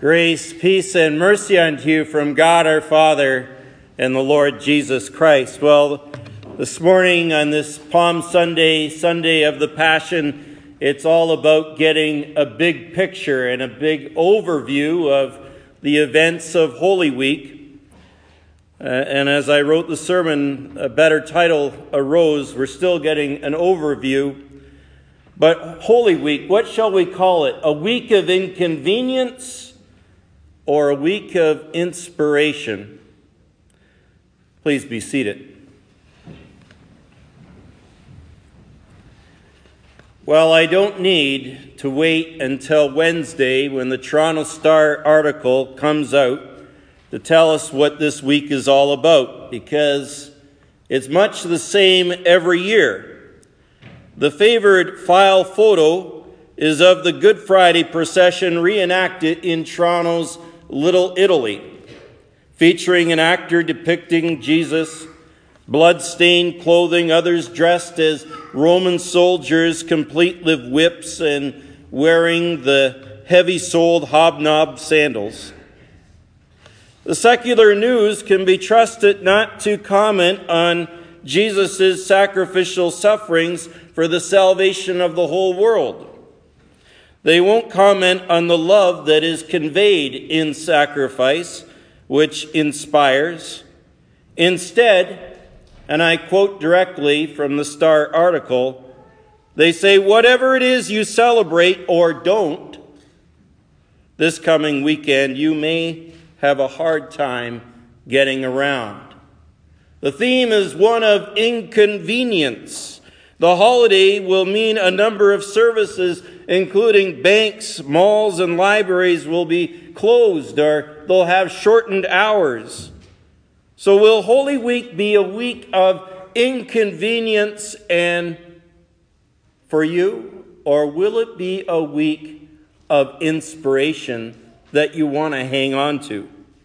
Grace, peace, and mercy unto you from God our Father and the Lord Jesus Christ. Well, this morning on this Palm Sunday, Sunday of the Passion, it's all about getting a big picture and a big overview of the events of Holy Week. And as I wrote the sermon, a better title arose. We're still getting an overview. But Holy Week, what shall we call it? A week of inconvenience or a week of inspiration? Please be seated. Well, I don't need to wait until Wednesday when the Toronto Star article comes out to tell us what this week is all about, because it's much the same every year. The favored file photo is of the Good Friday procession reenacted in Toronto's Little Italy, featuring an actor depicting Jesus, blood-stained clothing, others dressed as Roman soldiers, complete with whips and wearing the heavy-soled hobnob sandals. The secular news can be trusted not to comment on Jesus' sacrificial sufferings for the salvation of the whole world. They won't comment on the love that is conveyed in sacrifice, which inspires. Instead, and I quote directly from the Star article, they say, whatever it is you celebrate or don't, this coming weekend you may have a hard time getting around. The theme is one of inconvenience. The holiday will mean a number of services, including banks, malls, and libraries, will be closed, or they'll have shortened hours. So will Holy Week be a week of inconvenience and for you, or will it be a week of inspiration that you want to hang on to?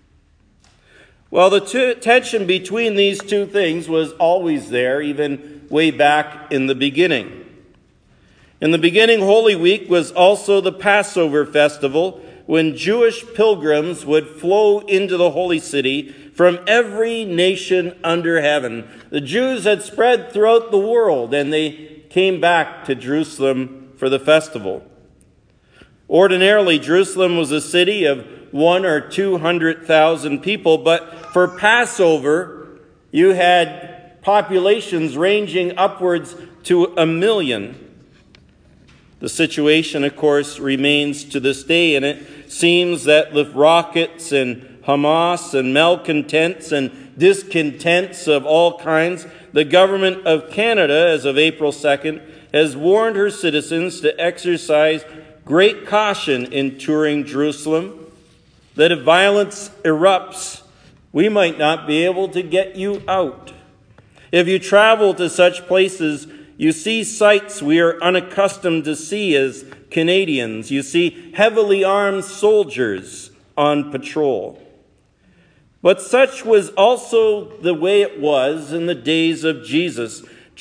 Well, the tension between these two things was always there, even way back in the beginning. In the beginning, Holy Week was also the Passover festival, when Jewish pilgrims would flow into the holy city from every nation under heaven. The Jews had spread throughout the world, and they came back to Jerusalem for the festival. Ordinarily, Jerusalem was a city of 100,000 or 200,000 people, but for Passover, you had populations ranging upwards to 1 million. The situation, of course, remains to this day, and it seems that with rockets and Hamas and malcontents and discontents of all kinds, the government of Canada, as of April 2nd, has warned her citizens to exercise great caution in touring Jerusalem, that if violence erupts, we might not be able to get you out. If you travel to such places, you see sights we are unaccustomed to see as Canadians. You see heavily armed soldiers on patrol. But such was also the way it was in the days of Jesus.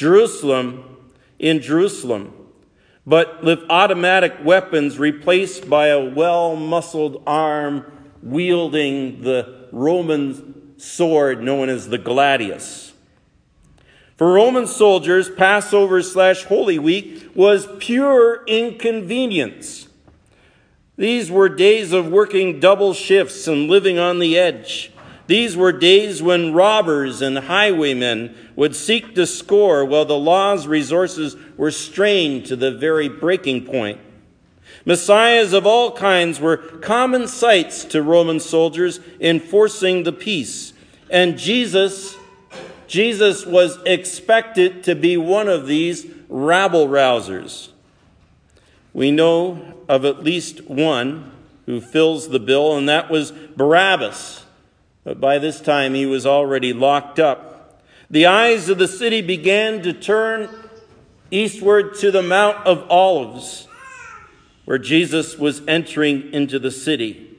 In Jerusalem, but with automatic weapons replaced by a well-muscled arm wielding the Roman sword known as the gladius. For Roman soldiers, Passover/Holy Week was pure inconvenience. These were days of working double shifts and living on the edge. These were days when robbers and highwaymen would seek to score while the law's resources were strained to the very breaking point. Messiahs of all kinds were common sights to Roman soldiers enforcing the peace. And Jesus was expected to be one of these rabble-rousers. We know of at least one who fills the bill, and that was Barabbas. But by this time, he was already locked up. The eyes of the city began to turn eastward to the Mount of Olives, where Jesus was entering into the city.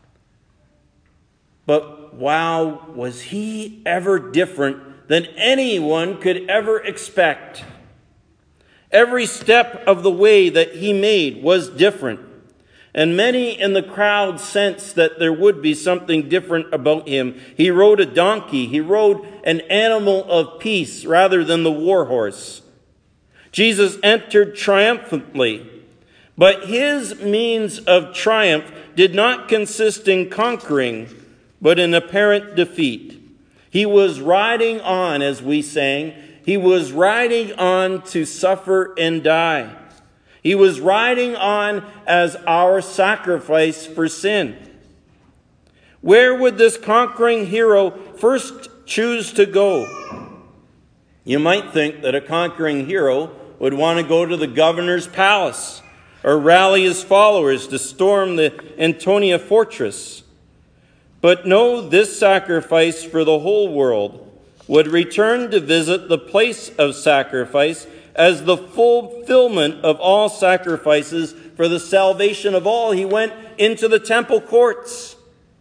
But wow, was he ever different than anyone could ever expect. Every step of the way that he made was different. And many in the crowd sensed that there would be something different about him. He rode a donkey. He rode an animal of peace rather than the war horse. Jesus entered triumphantly, but his means of triumph did not consist in conquering, but in apparent defeat. He was riding on, as we sang, he was riding on to suffer and die. He was riding on as our sacrifice for sin. Where would this conquering hero first choose to go? You might think that a conquering hero would want to go to the governor's palace or rally his followers to storm the Antonia fortress. But no, this sacrifice for the whole world would return to visit the place of sacrifice as the fulfillment of all sacrifices for the salvation of all. He went into the temple courts.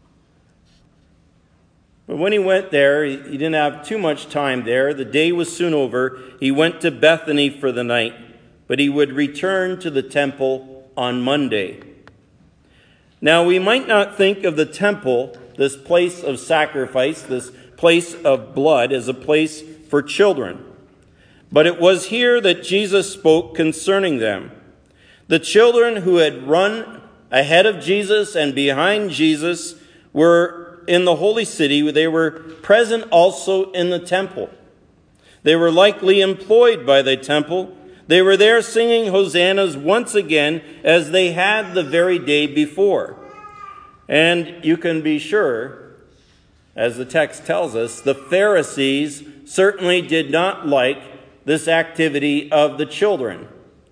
But when he went there, he didn't have too much time there. The day was soon over. He went to Bethany for the night, but he would return to the temple on Monday. Now, we might not think of the temple, this place of sacrifice, this place of blood, as a place for children. But it was here that Jesus spoke concerning them. The children who had run ahead of Jesus and behind Jesus were in the holy city. They were present also in the temple. They were likely employed by the temple. They were there singing hosannas once again as they had the very day before. And you can be sure, as the text tells us, the Pharisees certainly did not like this activity of the children.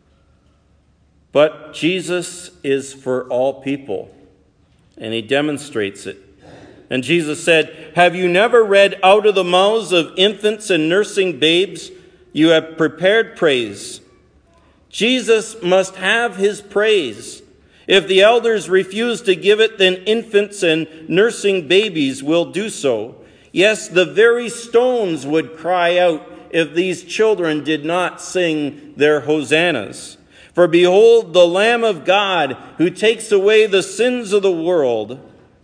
But Jesus is for all people, and he demonstrates it. And Jesus said, "Have you never read, out of the mouths of infants and nursing babes, you have prepared praise?" Jesus must have his praise. If the elders refuse to give it, then infants and nursing babies will do so. Yes, the very stones would cry out if these children did not sing their hosannas. For behold, the Lamb of God, who takes away the sins of the world,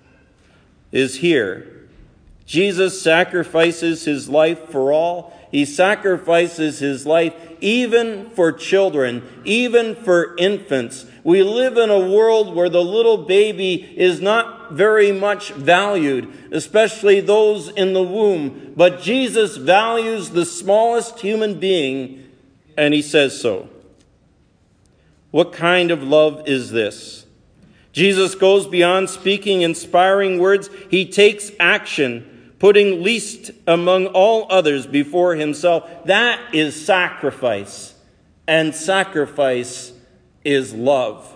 is here. Jesus sacrifices his life for all. He sacrifices his life even for children, even for infants. We live in a world where the little baby is not very much valued, especially those in the womb. But Jesus values the smallest human being, and he says so. What kind of love is this? Jesus goes beyond speaking inspiring words. He takes action, putting least among all others before himself. That is sacrifice, and sacrifice is love.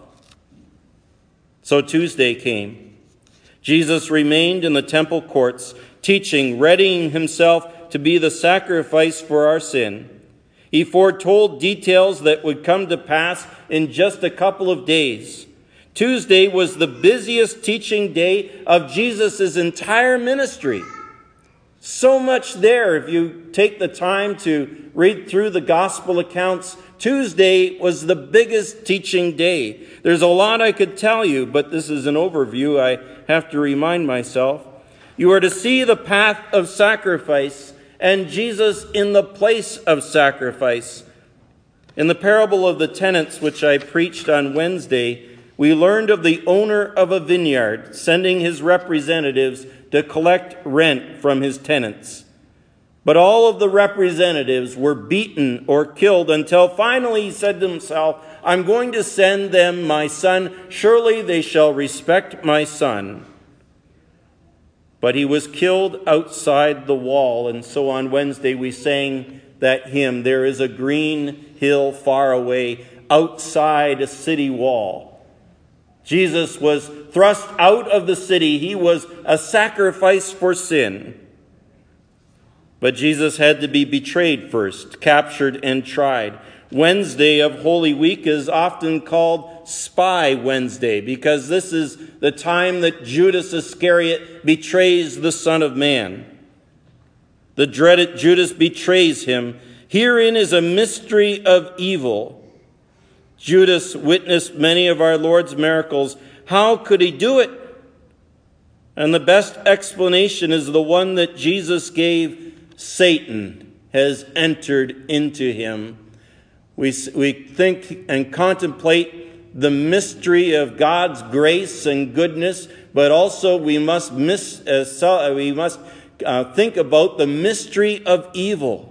So Tuesday came. Jesus remained in the temple courts, teaching, readying himself to be the sacrifice for our sin. He foretold details that would come to pass in just a couple of days. Tuesday was the busiest teaching day of Jesus' entire ministry. So much there. If you take the time to read through the gospel accounts, Tuesday was the biggest teaching day. There's a lot I could tell you, but this is an overview. I have to remind myself. You are to see the path of sacrifice and Jesus in the place of sacrifice. In the parable of the tenants, which I preached on Wednesday, we learned of the owner of a vineyard sending his representatives to collect rent from his tenants. But all of the representatives were beaten or killed until finally he said to himself, "I'm going to send them my son. Surely they shall respect my son." But he was killed outside the wall. And so on Wednesday we sang that hymn, "There is a green hill far away, outside a city wall." Jesus was thrust out of the city. He was a sacrifice for sin. But Jesus had to be betrayed first, captured and tried. Wednesday of Holy Week is often called Spy Wednesday because this is the time that Judas Iscariot betrays the Son of Man. The dreaded Judas betrays him. Herein is a mystery of evil. Judas witnessed many of our Lord's miracles. How could he do it? And the best explanation is the one that Jesus gave: Satan has entered into him. We think and contemplate the mystery of God's grace and goodness, but also we must think about the mystery of evil.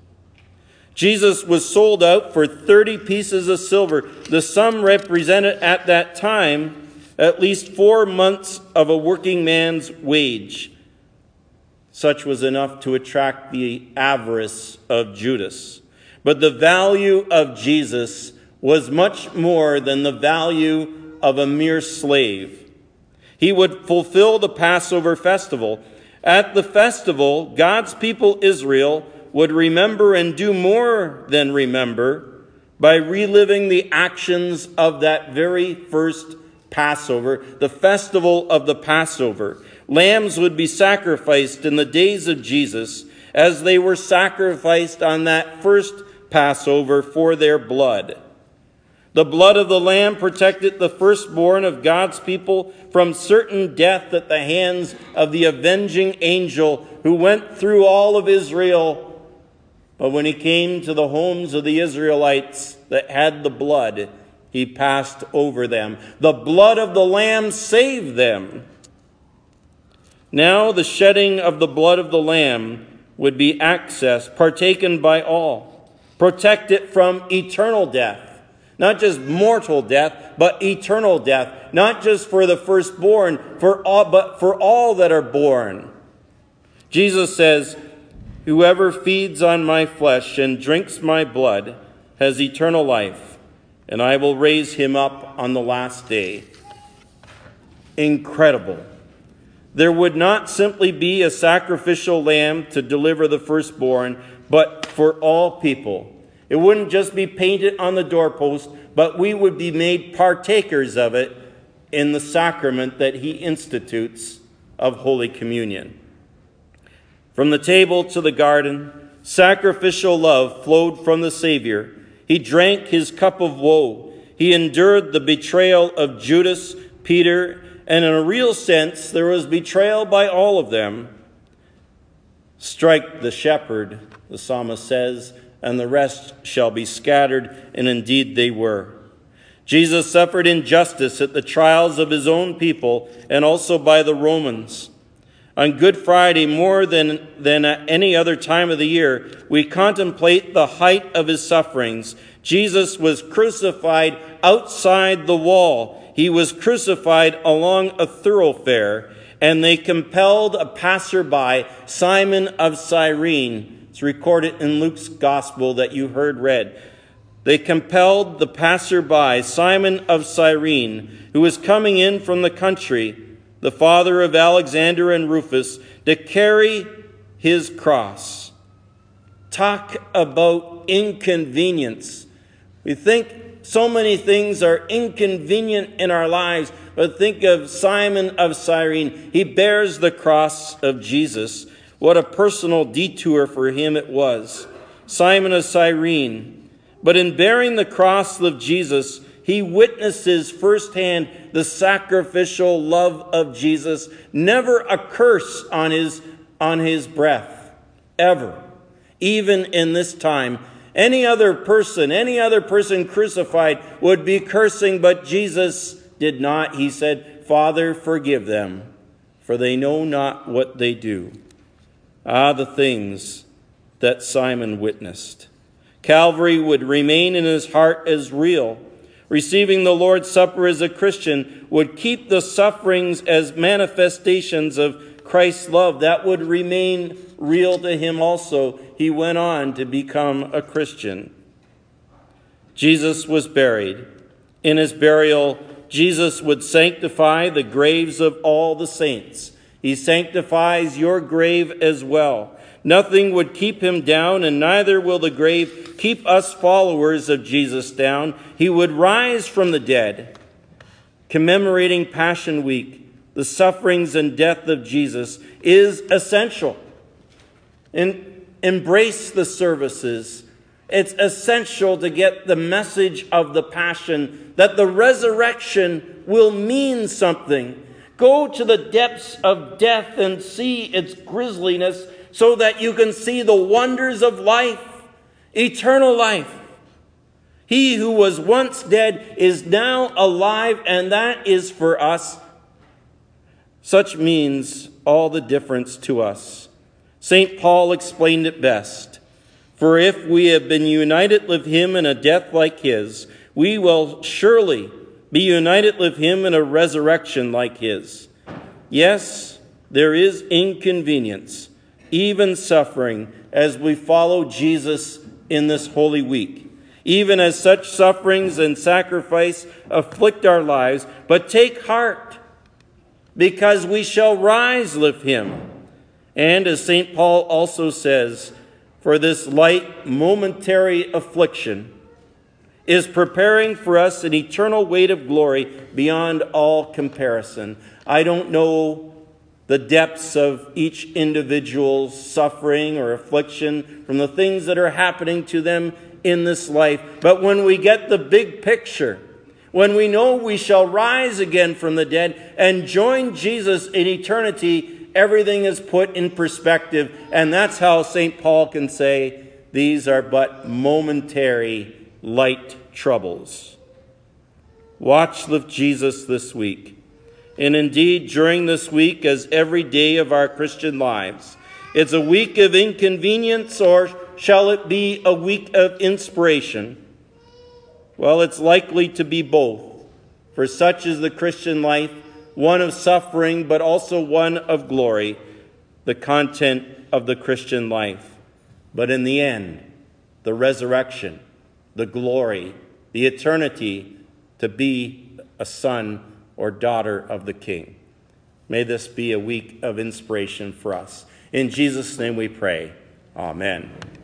Jesus was sold out for 30 pieces of silver. The sum represented at that time at least 4 months of a working man's wage. Such was enough to attract the avarice of Judas. But the value of Jesus was much more than the value of a mere slave. He would fulfill the Passover festival. At the festival, God's people Israel would remember and do more than remember by reliving the actions of that very first Passover, the festival of the Passover. Lambs would be sacrificed in the days of Jesus as they were sacrificed on that first Passover for their blood. The blood of the lamb protected the firstborn of God's people from certain death at the hands of the avenging angel who went through all of Israel. But when he came to the homes of the Israelites that had the blood, he passed over them. The blood of the lamb saved them. Now the shedding of the blood of the lamb would be partaken by all, protected from eternal death. Not just mortal death, but eternal death. Not just for the firstborn, but for all that are born. Jesus says, "Whoever feeds on my flesh and drinks my blood has eternal life, and I will raise him up on the last day." Incredible. There would not simply be a sacrificial lamb to deliver the firstborn, but for all people. It wouldn't just be painted on the doorpost, but we would be made partakers of it in the sacrament that he institutes of Holy Communion. From the table to the garden, sacrificial love flowed from the Savior. He drank his cup of woe. He endured the betrayal of Judas, Peter, and in a real sense, there was betrayal by all of them. "Strike the shepherd," the psalmist says, "and the rest shall be scattered," and indeed they were. Jesus suffered injustice at the trials of his own people and also by the Romans. On Good Friday, more than at any other time of the year, we contemplate the height of his sufferings. Jesus was crucified outside the wall. He was crucified along a thoroughfare, and they compelled a passerby, Simon of Cyrene. It's recorded in Luke's gospel that you heard read. They compelled the passerby, Simon of Cyrene, who was coming in from the country, the father of Alexander and Rufus, to carry his cross. Talk about inconvenience. We think so many things are inconvenient in our lives, but think of Simon of Cyrene. He bears the cross of Jesus. What a personal detour for him it was. Simon of Cyrene. But in bearing the cross of Jesus, he witnesses firsthand the sacrificial love of Jesus. Never a curse on his breath, ever. Even in this time, any other person crucified would be cursing, but Jesus did not. He said, "Father, forgive them, for they know not what they do." Ah, the things that Simon witnessed. Calvary would remain in his heart as real. Receiving the Lord's Supper as a Christian would keep the sufferings as manifestations of Christ's love. That would remain real to him also. He went on to become a Christian. Jesus was buried. In his burial, Jesus would sanctify the graves of all the saints. He sanctifies your grave as well. Nothing would keep him down, and neither will the grave keep us followers of Jesus down. He would rise from the dead. Commemorating Passion Week, the sufferings and death of Jesus, is essential. And embrace the services. It's essential to get the message of the Passion, that the resurrection will mean something. Go to the depths of death and see its grisliness so that you can see the wonders of life, eternal life. He who was once dead is now alive, and that is for us. Such means all the difference to us. St. Paul explained it best. For if we have been united with him in a death like his, we will surely be united with him in a resurrection like his. Yes, there is inconvenience, even suffering, as we follow Jesus in this Holy Week. Even as such sufferings and sacrifice afflict our lives, but take heart, because we shall rise with him. And as St. Paul also says, for this light momentary affliction is preparing for us an eternal weight of glory beyond all comparison. I don't know the depths of each individual's suffering or affliction from the things that are happening to them in this life. But when we get the big picture, when we know we shall rise again from the dead and join Jesus in eternity, everything is put in perspective. And that's how St. Paul can say, these are but momentary light troubles. Watch with Jesus this week. And indeed, during this week, as every day of our Christian lives, it's a week of inconvenience, or shall it be a week of inspiration? Well, it's likely to be both. For such is the Christian life, one of suffering, but also one of glory, the content of the Christian life. But in the end, the resurrection, the glory, the eternity to be a son or daughter of the King. May this be a week of inspiration for us. In Jesus' name we pray. Amen.